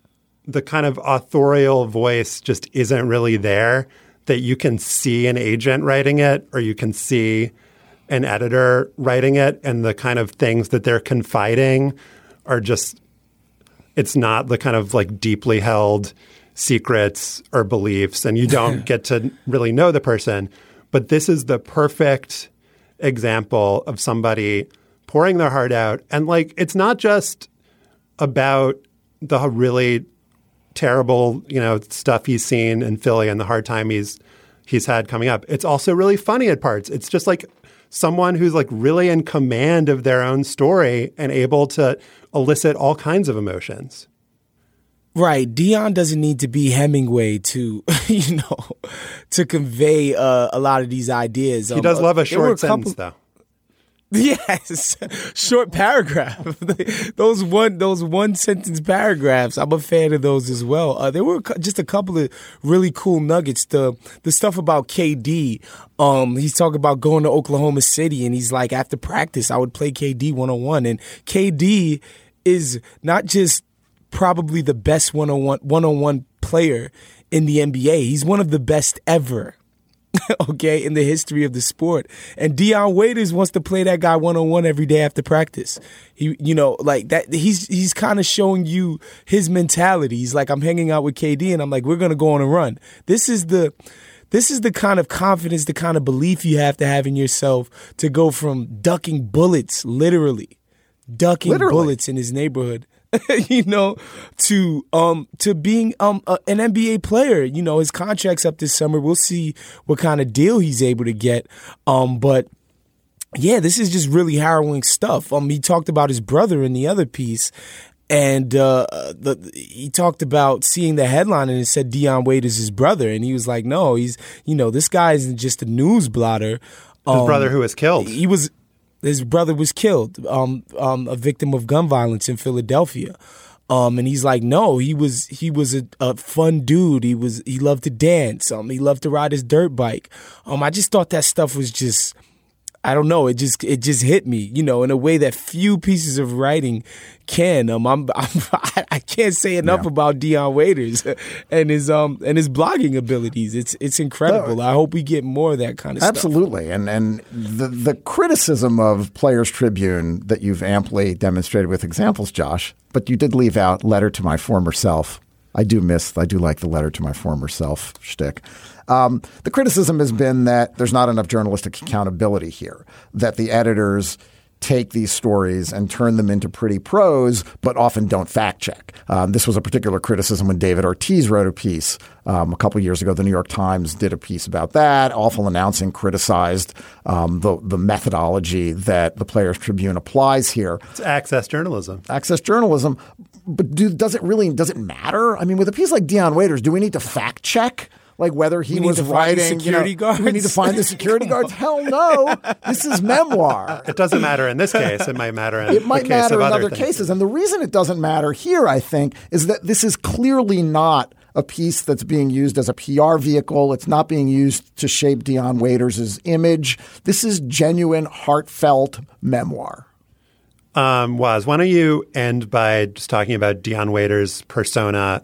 the kind of authorial voice just isn't really there, that you can see an agent writing it or you can see an editor writing it, and the kind of things that they're confiding are just, it's not the kind of like deeply held secrets or beliefs, and you don't get to really know the person. But this is the perfect example of somebody pouring their heart out. And like, it's not just about the really terrible, stuff he's seen in Philly and the hard time he's had coming up. It's also really funny at parts. It's just like someone who's like really in command of their own story and able to elicit all kinds of emotions. Right. Dion doesn't need to be Hemingway to, to convey a lot of these ideas. He does love a short sentence, though. Yes, short paragraph. those one sentence paragraphs. I'm a fan of those as well. There were just a couple of really cool nuggets. The stuff about KD. He's talking about going to Oklahoma City, and he's like, after practice, I would play KD 1-on-1, and KD is not just probably the best one-on-one player in the NBA. He's one of the best ever. Okay, in the history of the sport. And Dion Waiters wants to play that guy one-on-one every day after practice. Like that. He's kind of showing you his mentality. He's like, I'm hanging out with KD, and I'm like, we're gonna go on a run. This is the kind of confidence, the kind of belief you have to have in yourself to go from ducking bullets, literally ducking bullets in his neighborhood, to being an NBA player. His contract's up this summer. We'll see what kind of deal he's able to get. But yeah, this is just really harrowing stuff. He talked about his brother in the other piece, and he talked about seeing the headline and it said Dion Waiters' his brother, and he was like, no, he's this guy isn't just a news blotter. His brother who was killed. His brother was killed, a victim of gun violence in Philadelphia. And he's like, no, he was a fun dude. He loved to dance. He loved to ride his dirt bike. I just thought that stuff was just, I don't know. It just hit me, in a way that few pieces of writing can. I can't say enough about Dion Waiters and his blogging abilities. It's incredible. I hope we get more of that kind of stuff. Absolutely. And the criticism of Players Tribune that you've amply demonstrated with examples, Josh, but you did leave out letter to my former self. I do like the letter to my former self shtick. The criticism has been that there's not enough journalistic accountability here, that the editors take these stories and turn them into pretty prose, but often don't fact check. This was a particular criticism when David Ortiz wrote a piece a couple of years ago. The New York Times did a piece about that. Awful Announcing criticized the methodology that the Players Tribune applies here. It's access journalism. Access journalism. But does it matter? I mean, with a piece like Dion Waiters, do we need to fact check? Like whether he was writing, do we need to find the security guards? Hell no. This is memoir. It doesn't matter in this case. It might matter in other cases. And the reason it doesn't matter here, I think, is that this is clearly not a piece that's being used as a PR vehicle. It's not being used to shape Dion Waiters' image. This is genuine, heartfelt memoir. Waz, why don't you end by just talking about Dion Waiters' persona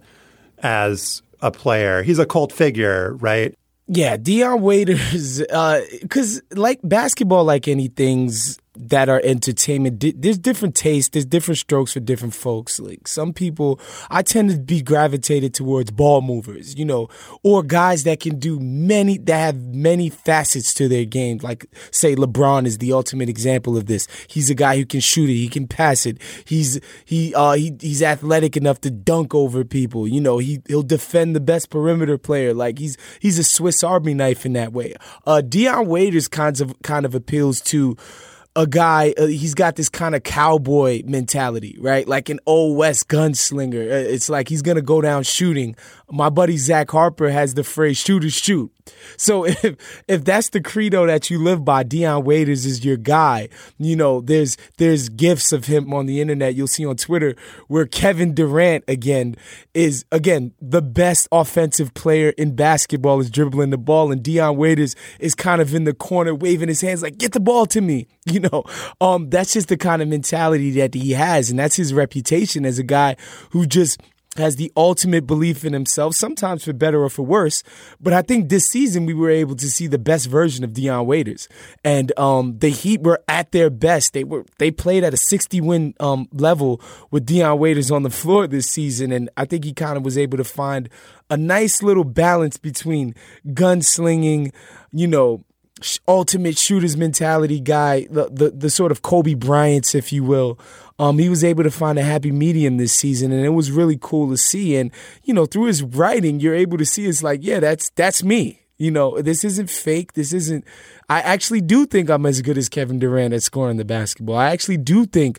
as a player? He's a cult figure, right? Yeah, Dion Waiters, because like basketball, like anything's that are entertainment, there's different tastes, there's different strokes for different folks. Like some people, I tend to be gravitated towards ball movers, or guys that can do that have many facets to their game. Like say LeBron is the ultimate example of this. He's a guy who can shoot it, he can pass it. He's athletic enough to dunk over people. He'll defend the best perimeter player. Like he's a Swiss Army knife in that way. Dion Waiters kind of appeals to a guy, he's got this kind of cowboy mentality, right? Like an old West gunslinger. It's like he's going to go down shooting. My buddy Zach Harper has the phrase shoot or shoot. So if that's the credo that you live by, Dion Waiters is your guy. There's gifs of him on the internet you'll see on Twitter where Kevin Durant is the best offensive player in basketball, is dribbling the ball, and Dion Waiters is kind of in the corner waving his hands like, get the ball to me. That's just the kind of mentality that he has, and that's his reputation as a guy who just has the ultimate belief in himself, sometimes for better or for worse. But I think this season we were able to see the best version of Dion Waiters. And the Heat were at their best. They played at a 60-win level with Dion Waiters on the floor this season. And I think he kind of was able to find a nice little balance between gunslinging, ultimate shooter's mentality guy, the sort of Kobe Bryants, if you will. He was able to find a happy medium this season, and it was really cool to see. And, through his writing, you're able to see it's like, yeah, that's me. This isn't fake. I actually do think I'm as good as Kevin Durant at scoring the basketball. I actually do think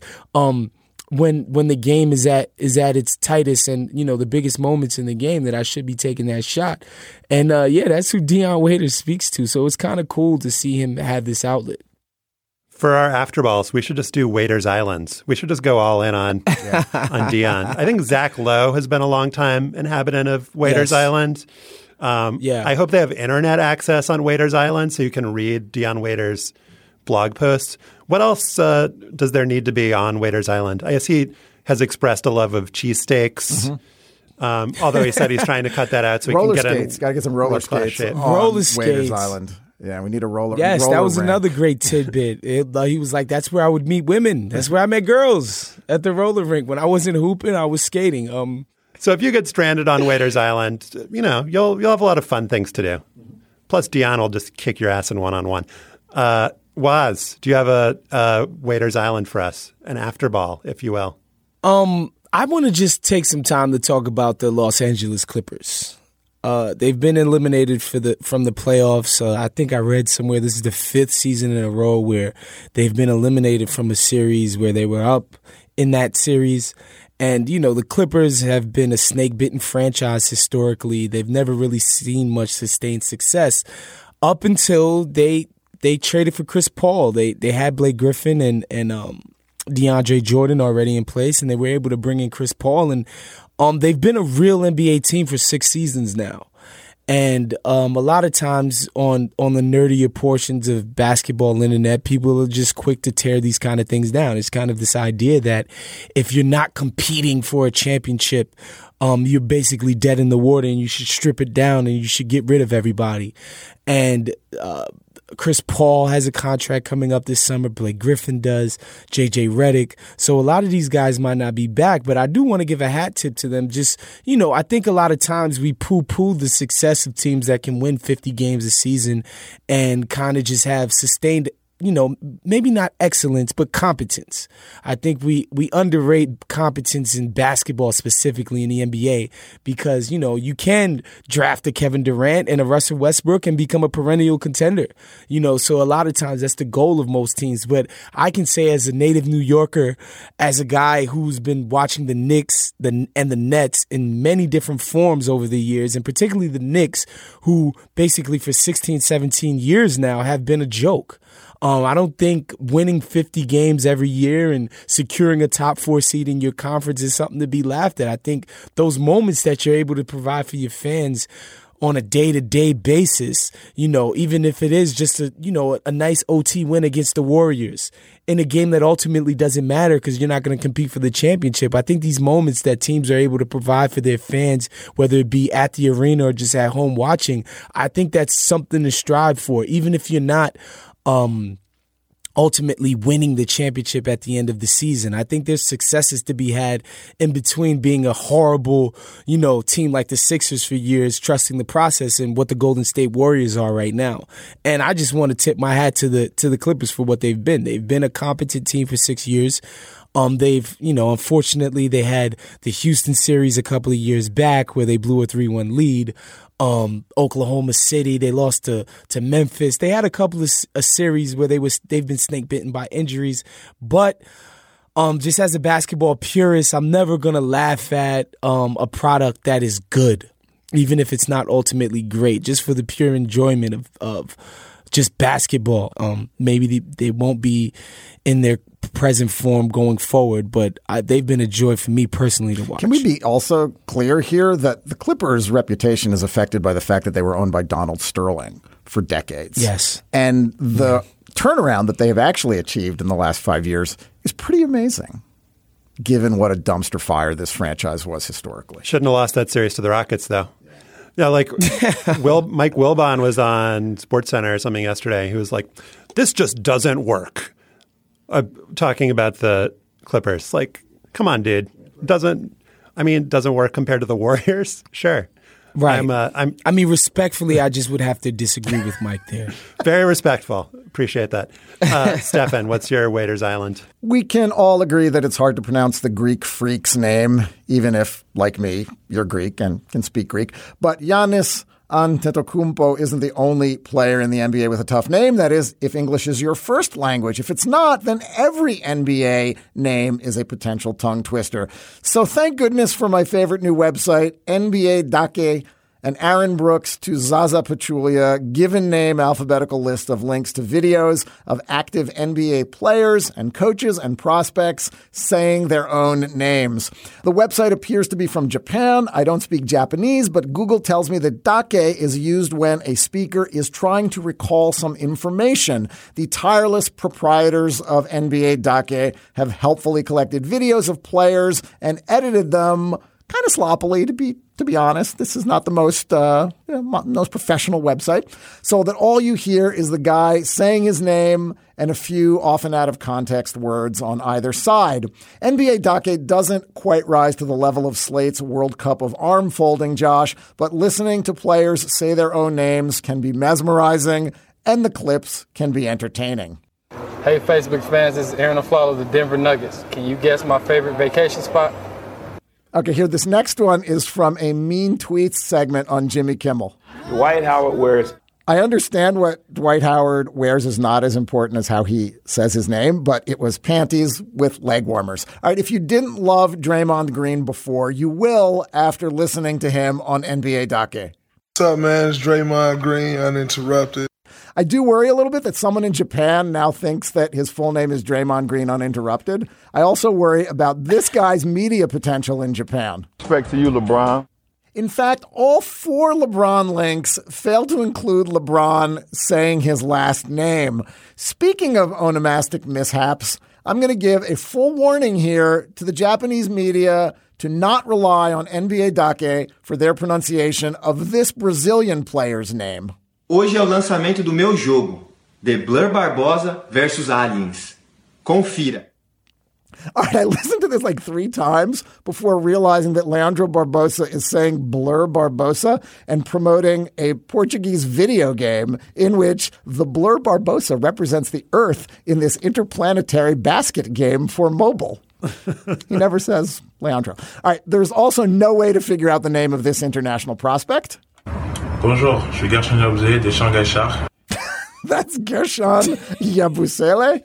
when the game is at its tightest and, the biggest moments in the game that I should be taking that shot. And, that's who Dion Waiters speaks to. So it's kind of cool to see him have this outlet. For our after balls, we should just do Waiters Island. We should just go all in on Dion. I think Zach Lowe has been a long time inhabitant of Waiters Island. I hope they have internet access on Waiters Island so you can read Dion Waiters' blog posts. What else does there need to be on Waiters Island? I guess he has expressed a love of cheesesteaks. Although he said he's trying to cut that out so he can get skates. Got to get some roller skates on Waiters Island. Yeah, we need a roller. Yes, that was another great tidbit. He was like, "That's where I would meet women. That's where I met girls at the roller rink. When I wasn't hooping, I was skating." So if you get stranded on Waiters Island, you'll have a lot of fun things to do. Plus, Dion will just kick your ass in one-on-one. Waz, do you have a Waiters Island for us, an afterball, if you will? I want to just take some time to talk about the Los Angeles Clippers. They've been eliminated from the playoffs. I think I read somewhere this is the 5th season in a row where they've been eliminated from a series where they were up in that series. And, the Clippers have been a snake-bitten franchise historically. They've never really seen much sustained success up until they traded for Chris Paul. They had Blake Griffin and DeAndre Jordan already in place, and they were able to bring in Chris Paul. And they've been a real NBA team for 6 seasons now. And a lot of times on the nerdier portions of basketball internet, people are just quick to tear these kind of things down. It's kind of this idea that if you're not competing for a championship, you're basically dead in the water and you should strip it down and you should get rid of everybody. And Chris Paul has a contract coming up this summer. Blake Griffin does. JJ Redick. So a lot of these guys might not be back, but I do want to give a hat tip to them. Just, I think a lot of times we poo-poo the success of teams that can win 50 games a season and kind of just have sustained, maybe not excellence, but competence. I think we underrate competence in basketball, specifically in the NBA, because, you can draft a Kevin Durant and a Russell Westbrook and become a perennial contender. So a lot of times that's the goal of most teams. But I can say as a native New Yorker, as a guy who's been watching the Knicks and the Nets in many different forms over the years, and particularly the Knicks, who basically for 16, 17 years now have been a joke. I don't think winning 50 games every year and securing a top 4 seed in your conference is something to be laughed at. I think those moments that you're able to provide for your fans on a day-to-day basis, even if it is just a nice OT win against the Warriors in a game that ultimately doesn't matter because you're not going to compete for the championship. I think these moments that teams are able to provide for their fans, whether it be at the arena or just at home watching, I think that's something to strive for, even if you're not ultimately winning the championship at the end of the season. I think there's successes to be had in between being a horrible, team like the Sixers for years, trusting the process, and what the Golden State Warriors are right now. And I just want to tip my hat to the Clippers for what they've been. They've been a competent team for 6 years. They've, unfortunately, they had the Houston series a couple of years back where they blew a 3-1 lead. Oklahoma City, they lost to Memphis. They had a couple of a series where they've been snake bitten by injuries. But just as a basketball purist, I'm never gonna laugh at a product that is good, even if it's not ultimately great, just for the pure enjoyment of just basketball. Maybe they won't be in their present form going forward, but they've been a joy for me personally to watch. Can we be also clear here that the Clippers' reputation is affected by the fact that they were owned by Donald Sterling for decades? Yes. And the turnaround that they have actually achieved in the last 5 years is pretty amazing, given what a dumpster fire this franchise was historically. Shouldn't have lost that series to the Rockets, though. Yeah, like Mike Wilbon was on SportsCenter or something yesterday. He was like, this just doesn't work. Talking about the Clippers. Like, come on, dude. Doesn't work compared to the Warriors? Sure. Right. Respectfully, I just would have to disagree with Mike there. Very respectful. Appreciate that. Stefan, what's your Waiters Island? We can all agree that it's hard to pronounce the Greek freak's name, even if, like me, you're Greek and can speak Greek. But Giannis Antetokounmpo isn't the only player in the NBA with a tough name. That is, if English is your first language. If it's not, then every NBA name is a potential tongue twister. So thank goodness for my favorite new website, NBA Dake, and Aaron Brooks to Zaza Pachulia, given name alphabetical list of links to videos of active NBA players and coaches and prospects saying their own names. The website appears to be from Japan. I don't speak Japanese, but Google tells me that dake is used when a speaker is trying to recall some information. The tireless proprietors of NBA dake have helpfully collected videos of players and edited them kind of sloppily, to be honest. This is not the most professional website. So that all you hear is the guy saying his name and a few often out of context words on either side. NBA dake doesn't quite rise to the level of Slate's World Cup of arm folding, Josh, but listening to players say their own names can be mesmerizing and the clips can be entertaining. Hey, Facebook fans, this is Aaron Aflalo of the Denver Nuggets. Can you guess my favorite vacation spot? Okay, here, this next one is from a Mean Tweets segment on Jimmy Kimmel. Dwight Howard wears. I understand what Dwight Howard wears is not as important as how he says his name, but it was panties with leg warmers. All right, if you didn't love Draymond Green before, you will after listening to him on NBA dake. What's up, man? It's Draymond Green, uninterrupted. I do worry a little bit that someone in Japan now thinks that his full name is Draymond Green Uninterrupted. I also worry about this guy's media potential in Japan. Respect to you, LeBron. In fact, all 4 LeBron links fail to include LeBron saying his last name. Speaking of onomastic mishaps, I'm going to give a full warning here to the Japanese media to not rely on NBA dake for their pronunciation of this Brazilian player's name. Hoje é o lançamento do meu jogo, The Blur Barbosa versus Aliens. Confira. All right, I listened to this like 3 times before realizing that Leandro Barbosa is saying Blur Barbosa and promoting a Portuguese video game in which the Blur Barbosa represents the Earth in this interplanetary basket game for mobile. He never says Leandro. All right, there's also no way to figure out the name of this international prospect. Bonjour, je suis Gershon Yabusele de Shanghai Sharks. That's Gershon Yabusele.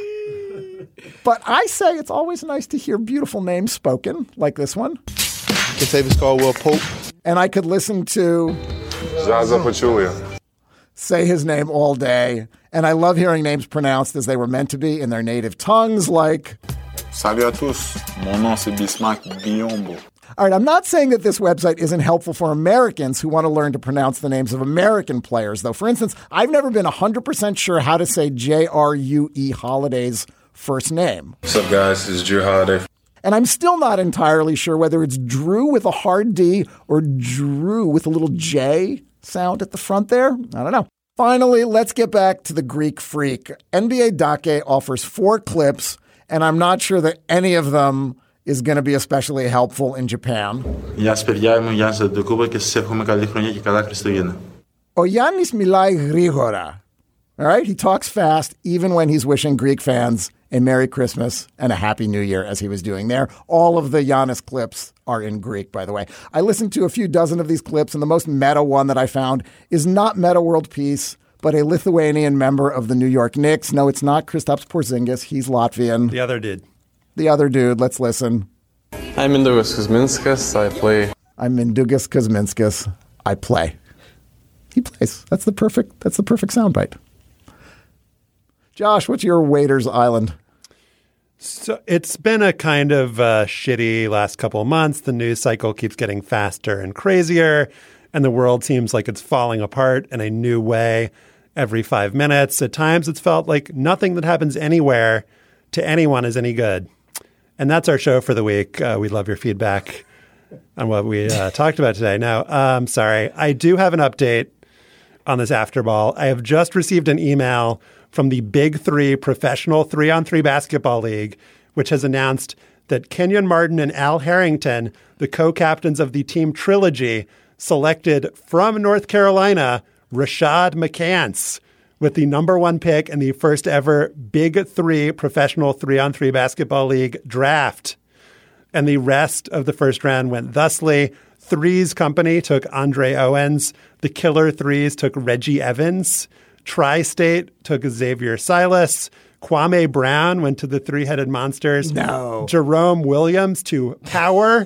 But I say it's always nice to hear beautiful names spoken, like this one. Kentavious Caldwell-Pope. And I could listen to Zaza Pachulia say his name all day. And I love hearing names pronounced as they were meant to be in their native tongues, like Salut à tous, mon nom c'est Bismarck Biombo. All right, I'm not saying that this website isn't helpful for Americans who want to learn to pronounce the names of American players, though. For instance, I've never been 100% sure how to say J-R-U-E Holiday's first name. What's up, guys? This is Drew Holiday. And I'm still not entirely sure whether it's Drew with a hard D or Drew with a little J sound at the front there. I don't know. Finally, let's get back to the Greek freak. NBA dake offers 4 clips, and I'm not sure that any of them is going to be especially helpful in Japan. O Giannis Milai Grigora. All right, he talks fast even when he's wishing Greek fans a Merry Christmas and a Happy New Year, as he was doing there. All of the Giannis clips are in Greek, by the way. I listened to a few dozen of these clips, and the most meta one that I found is not Meta World Peace, but a Lithuanian member of the New York Knicks. No, it's not Kristaps Porzingis. He's Latvian. The other dude. The other dude. Let's listen. I'm Mindaugas Kuzminskas. I play. I'm Mindaugas Kuzminskas. I play. He plays. That's the perfect soundbite. Josh, what's your Waiters Island? So it's been a kind of shitty last couple of months. The news cycle keeps getting faster and crazier, and the world seems like it's falling apart in a new way every 5 minutes. At times, it's felt like nothing that happens anywhere to anyone is any good. And that's our show for the week. We love your feedback on what we talked about today. Now, sorry, I do have an update on this Afterball. I have just received an email from the Big Three Professional 3-on-3 Basketball League, which has announced that Kenyon Martin and Al Harrington, the co-captains of the team Trilogy, selected from North Carolina Rashad McCants with the number 1 pick in the first ever Big Three Professional 3-on-3 Basketball League draft. And the rest of the first round went thusly. Threes Company took Andre Owens. The Killer Threes took Reggie Evans. Tri-State took Xavier Silas. Kwame Brown went to the Three-Headed Monsters. No. Jerome Williams to Power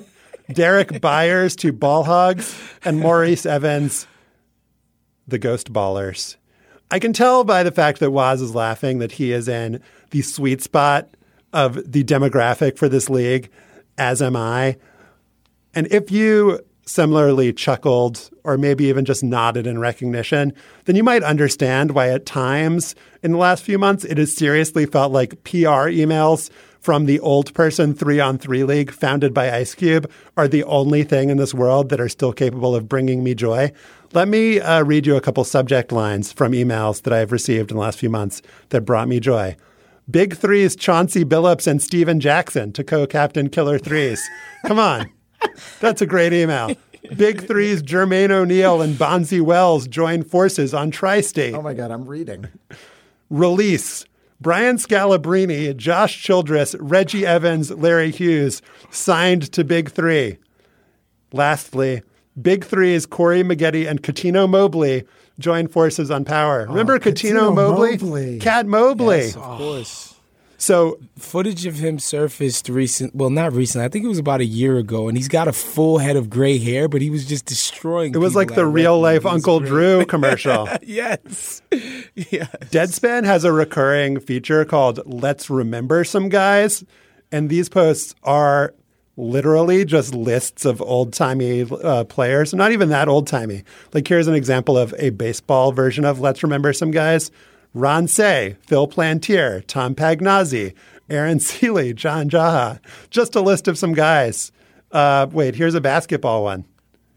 Derek Byers to Ball Hogs, and Maurice Evans, the Ghost Ballers. I can tell by the fact that Waz is laughing that he is in the sweet spot of the demographic for this league, as am I. And if you similarly chuckled or maybe even just nodded in recognition, then you might understand why at times in the last few months it has seriously felt like PR emails from the old person 3-on-3 league founded by Ice Cube are the only thing in this world that are still capable of bringing me joy. Let me read you a couple subject lines from emails that I've received in the last few months that brought me joy. Big Threes, Chauncey Billups and Steven Jackson to co-captain Killer Threes. Come on. That's a great email. Big Threes, Jermaine O'Neal and Bonzi Wells join forces on Tri-State. Oh, my God, I'm reading. Release. Brian Scalabrine, Josh Childress, Reggie Evans, Larry Hughes signed to Big Three. Lastly, Big Threes, Corey Maggette and Katino Mobley join forces on Power. Remember Katino Mobley? Cat Mobley. Yes, of course. So footage of him surfaced not recently. I think it was about a year ago, and he's got a full head of gray hair, but he was just destroying. It was like the real life Uncle Drew commercial. Yes. Deadspin has a recurring feature called Let's Remember Some Guys, and these posts are literally just lists of old-timey players. Not even that old-timey. Like here's an example of a baseball version of Let's Remember Some Guys. Ron Say, Phil Plantier, Tom Pagnazzi, Aaron Seeley, John Jaha. Just a list of some guys. Wait, here's a basketball one.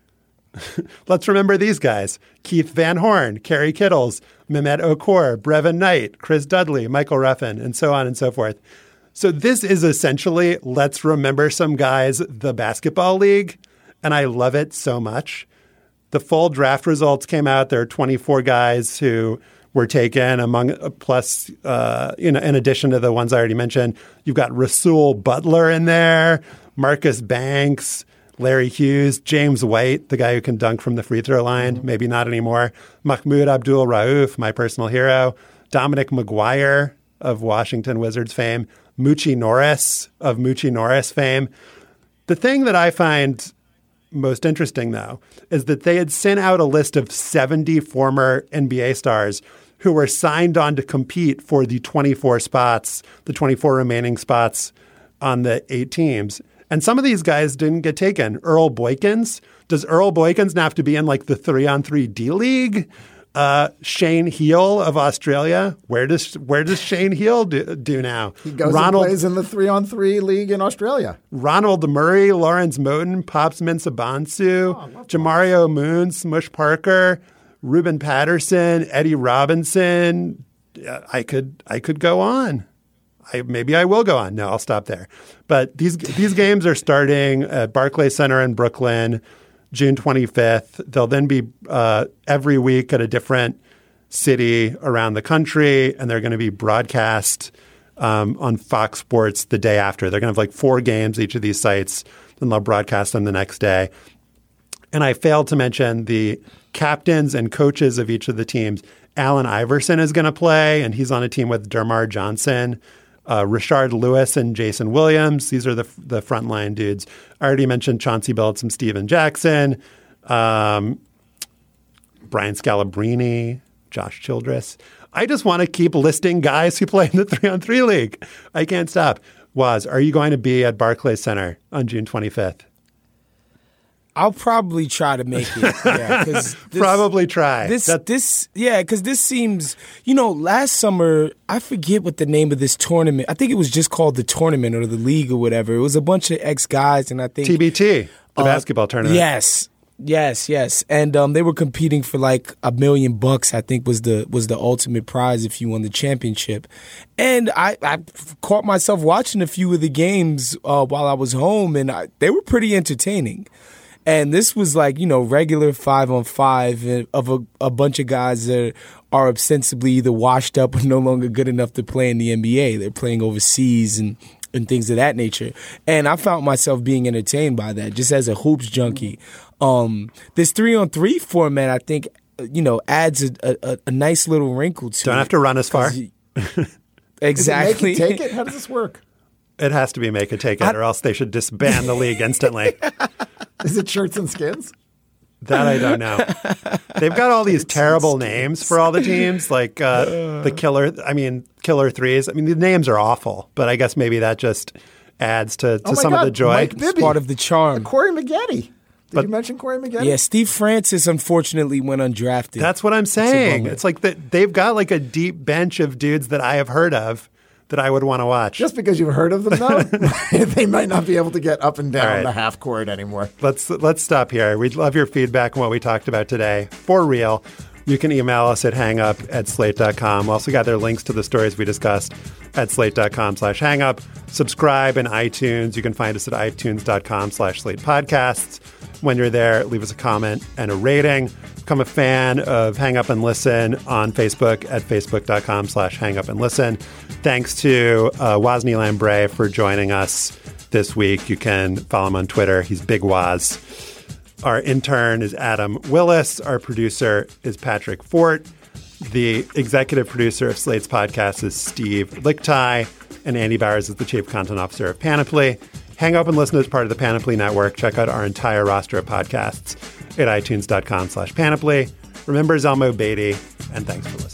Let's remember these guys. Keith Van Horn, Kerry Kittles, Mehmet Okur, Brevin Knight, Chris Dudley, Michael Ruffin, and so on and so forth. So this is essentially Let's Remember Some Guys, the basketball league, and I love it so much. The full draft results came out. There are 24 guys who were taken among plus, in addition to the ones I already mentioned. You've got Rasul Butler in there, Marcus Banks, Larry Hughes, James White, the guy who can dunk from the free throw line, maybe not anymore, Mahmoud Abdul-Rauf, my personal hero, Dominic McGuire of Washington Wizards fame, Moochie Norris of Moochie Norris fame. The thing that I find most interesting, though, is that they had sent out a list of 70 former NBA stars who were signed on to compete for the 24 spots, the 24 remaining spots on the 8 teams. And some of these guys didn't get taken. Earl Boykins. Does Earl Boykins now have to be in like the 3-on-3 D League? Shane Heal of Australia. Where does Shane Heal do now? He goes and plays in the 3-on-3 league in Australia. Ronald Murray, Lawrence Moten, Pops Mensah-Bonsu, Jamario Moon, Smush Parker, Ruben Patterson, Eddie Robinson. I could go on. Maybe I will go on. No, I'll stop there. But these games are starting at Barclays Center in Brooklyn, June 25th. They'll then be every week at a different city around the country, and they're going to be broadcast on Fox Sports the day after. They're going to have like 4 games each of these sites, and they'll broadcast them the next day. And I failed to mention the captains and coaches of each of the teams. Allen Iverson is going to play, and he's on a team with Dermar Johnson. Rashard Lewis and Jason Williams. These are the frontline dudes. I already mentioned Chauncey Billups and Steven Jackson, Brian Scalabrine, Josh Childress. I just want to keep listing guys who play in the 3-on-3 league. I can't stop. Waz, are you going to be at Barclays Center on June 25th? I'll probably try to make it. Yeah, probably try. Because this seems, last summer, I forget what the name of this tournament. I think it was just called the tournament or the league or whatever. It was a bunch of ex-guys, and I think TBT, the basketball tournament. Yes. And they were competing for like $1 million, I think was the ultimate prize if you won the championship. And I caught myself watching a few of the games while I was home, and they were pretty entertaining. And this was like, regular 5-on-5 of a bunch of guys that are ostensibly either washed up or no longer good enough to play in the NBA. They're playing overseas and things of that nature. And I found myself being entertained by that just as a hoops junkie. This 3-on-3 format, I think, adds a nice little wrinkle to it. Don't have to run as far. Exactly. Take it? How does this work? It has to be Make It Take It, or else they should disband the league instantly. Is it Shirts and Skins? That I don't know. They've got all these terrible names for all the teams, like the Killer Threes. I mean, the names are awful, but I guess maybe that just adds to some of the joy. Mike Bibby. It's part of the charm. Corey Maggette. Did you mention Corey Maggette? Yeah, Steve Francis unfortunately went undrafted. That's what I'm saying. It's like they've got like a deep bench of dudes that I have heard of that I would want to watch. Just because you've heard of them, though, they might not be able to get up and down the half court anymore. Let's stop here. We'd love your feedback on what we talked about today. For real, you can email us at hangup@slate.com. We also got their links to the stories we discussed at slate.com/hangup. Subscribe in iTunes. You can find us at itunes.com/SlatePodcasts. When you're there, leave us a comment and a rating. Become a fan of Hang Up and Listen on Facebook at facebook.com/hangupandlisten. Thanks to Wosny Lambre for joining us this week. You can follow him on Twitter. He's Big Woz. Our intern is Adam Willis. Our producer is Patrick Fort. The executive producer of Slate's podcast is Steve Lickteig. And Andy Bowers is the chief content officer of Panoply. Hang Up and Listen as part of the Panoply Network. Check out our entire roster of podcasts at itunes.com/Panoply. Remember Zelmo Beatty, and thanks for listening.